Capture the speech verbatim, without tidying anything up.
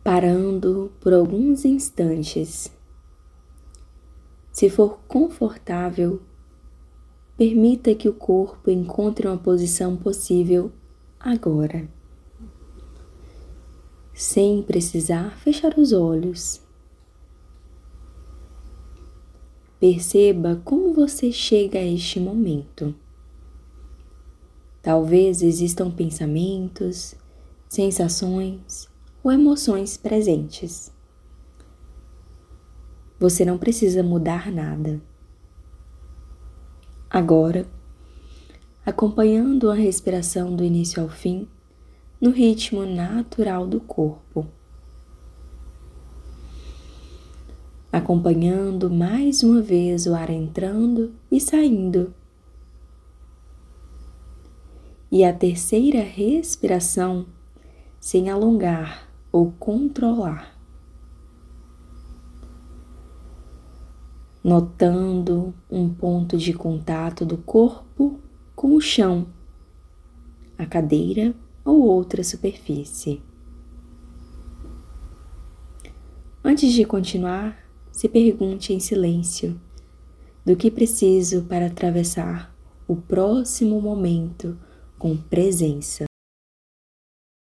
parando por alguns instantes. Se for confortável, permita que o corpo encontre uma posição possível agora, sem precisar fechar os olhos. Perceba como você chega a este momento. Talvez existam pensamentos, sensações ou emoções presentes. Você não precisa mudar nada. Agora, acompanhando a respiração do início ao fim, no ritmo natural do corpo. Acompanhando mais uma vez o ar entrando e saindo. E a terceira respiração, sem alongar ou controlar. Notando um ponto de contato do corpo com o chão, a cadeira ou outra superfície. Antes de continuar, se pergunte em silêncio do que preciso para atravessar o próximo momento com presença.